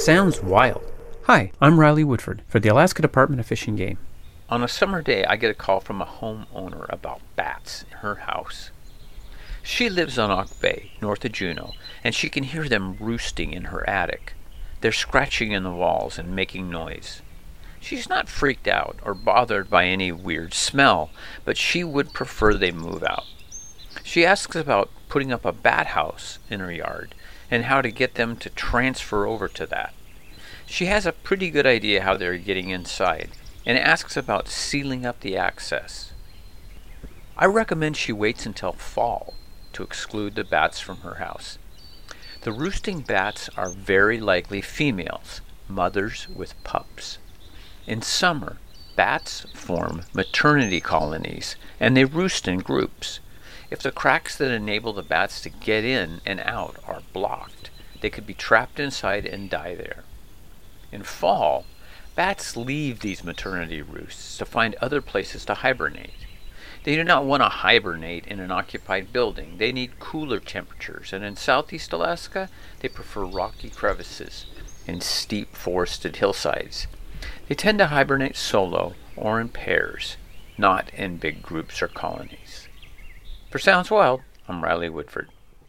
Sounds wild. Hi, I'm Riley Woodford for the Alaska Department of Fish and Game. On a summer day, I get a call from a homeowner about bats in her house. She lives on Auk Bay, north of Juneau, and she can hear them roosting in her attic. They're scratching in the walls and making noise. She's not freaked out or bothered by any weird smell, but she would prefer they move out. She asks about putting up a bat house in her yard and how to get them to transfer over to that. She has a pretty good idea how they're getting inside and asks about sealing up the access. I recommend she waits until fall to exclude the bats from her house. The roosting bats are very likely females, mothers with pups. In summer, bats form maternity colonies and they roost in groups. If the cracks that enable the bats to get in and out are blocked, they could be trapped inside and die there. In fall, bats leave these maternity roosts to find other places to hibernate. They do not want to hibernate in an occupied building. They need cooler temperatures, and in southeast Alaska, they prefer rocky crevices and steep forested hillsides. They tend to hibernate solo or in pairs, not in big groups or colonies. For Sounds Wild, I'm Riley Woodford.